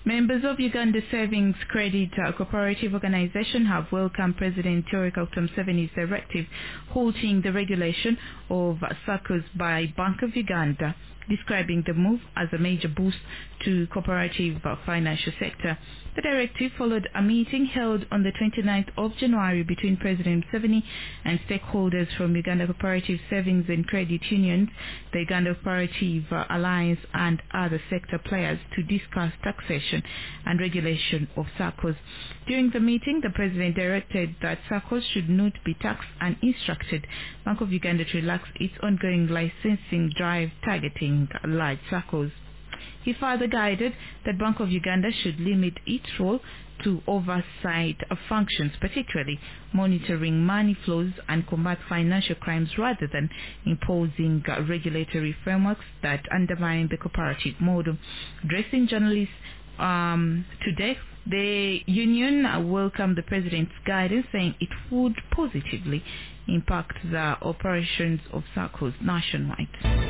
Members of Uganda Savings Credit Cooperative Organization have welcomed President Yoweri Kaguta Museveni's directive halting the regulation of SACCOs by Bank of Uganda, describing the move as a major boost to cooperative financial sector. The directive followed a meeting held on the 29th of January between President Museveni and stakeholders from Uganda Cooperative Savings and Credit Unions, the Uganda Cooperative Alliance and other sector players to discuss taxation and regulation of SACCOs. During the meeting, the President directed that SACCOs should not be taxed and instructed Bank of Uganda to relax its ongoing licensing drive targeting large SACCOs. He further guided that Bank of Uganda should limit its role to oversight functions, particularly monitoring money flows and combat financial crimes rather than imposing regulatory frameworks that undermine the cooperative model. Addressing journalists today, the union welcomed the President's guidance, saying it would positively impact the operations of SACCOs nationwide.